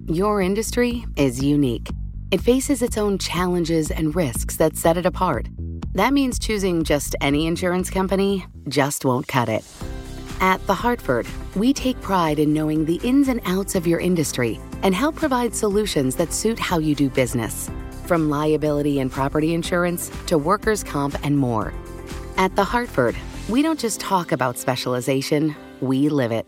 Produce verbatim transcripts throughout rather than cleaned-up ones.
Your industry is unique. It faces its own challenges and risks that set it apart. That means choosing just any insurance company just won't cut it. At The Hartford, we take pride in knowing the ins and outs of your industry and help provide solutions that suit how you do business. From liability and property insurance to workers' comp and more. At The Hartford, we don't just talk about specialization, we live it.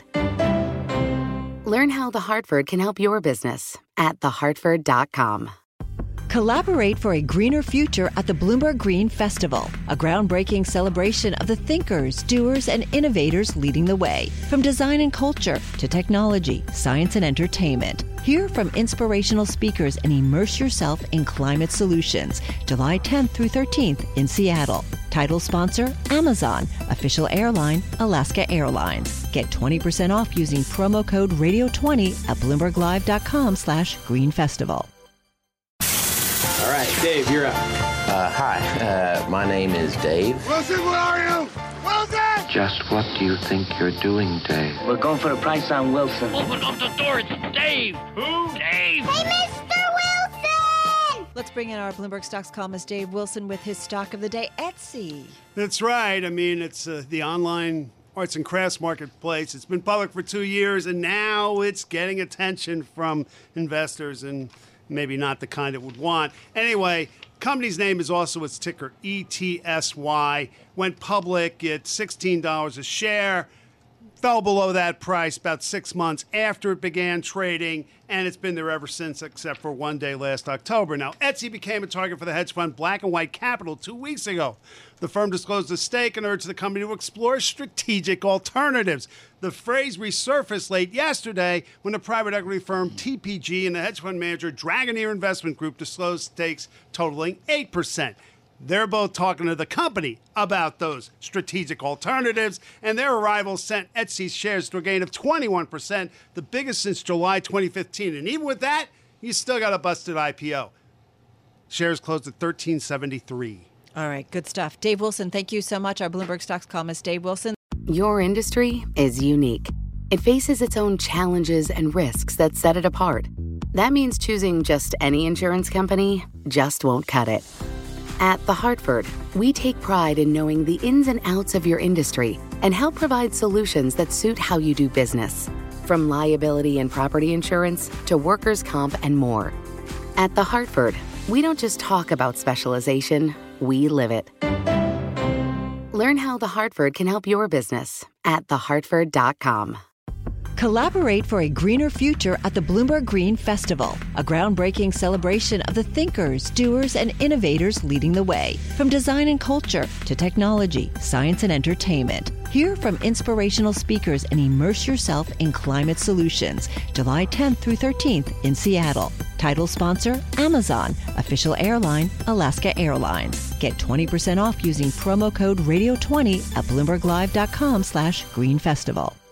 Learn how The Hartford can help your business at the hartford dot com. Collaborate for a greener future at the Bloomberg Green Festival, a groundbreaking celebration of the thinkers, doers, and innovators leading the way. From design and culture to technology, science, and entertainment. Hear from inspirational speakers and immerse yourself in climate solutions. July tenth through thirteenth in Seattle. Title sponsor, Amazon. Official airline, Alaska Airlines. Get twenty percent off using promo code radio twenty at bloomberg live dot com slash green festival. All right, Dave, you're up. Uh, hi, uh, my name is Dave. Wilson, where are you? Wilson! Just what do you think you're doing, Dave? We're going for the price on Wilson. Open up the door, it's Dave! Who? Dave! Hey, Mister Wilson! Let's bring in our Bloomberg Stocks columnist Dave Wilson with his stock of the day, Etsy. That's right. I mean, it's uh, the online arts and crafts marketplace. It's been public for two years, and now it's getting attention from investors, and maybe not the kind it would want. Anyway, company's name is also its ticker, E T S Y. Went public at sixteen dollars a share. Fell below that price about six months after it began trading, and it's been there ever since, except for one day last October. Now, Etsy became a target for the hedge fund Black and White Capital two weeks ago. The firm disclosed a stake and urged the company to explore strategic alternatives. The phrase resurfaced late yesterday when the private equity firm T P G and the hedge fund manager Dragoneer Investment Group disclosed stakes totaling eight percent. They're both talking to the company about those strategic alternatives, and their arrival sent Etsy's shares to a gain of twenty-one percent, the biggest since July twenty fifteen. And even with that, you still got a busted I P O. Shares closed at thirteen seventy-three. All right, good stuff. Dave Wilson, thank you so much. Our Bloomberg Stocks columnist, Dave Wilson. Your industry is unique. It faces its own challenges and risks that set it apart. That means choosing just any insurance company just won't cut it. At The Hartford, we take pride in knowing the ins and outs of your industry and help provide solutions that suit how you do business. From liability and property insurance to workers' comp and more. At The Hartford, we don't just talk about specialization, we live it. Learn how The Hartford can help your business at the hartford dot com. Collaborate for a greener future at the Bloomberg Green Festival, a groundbreaking celebration of the thinkers, doers, and innovators leading the way. From design and culture to technology, science, and entertainment. Hear from inspirational speakers and immerse yourself in climate solutions. July tenth through thirteenth in Seattle. Title sponsor, Amazon. Official airline, Alaska Airlines. Get twenty percent off using promo code radio twenty at bloomberg live dot com slash green festival.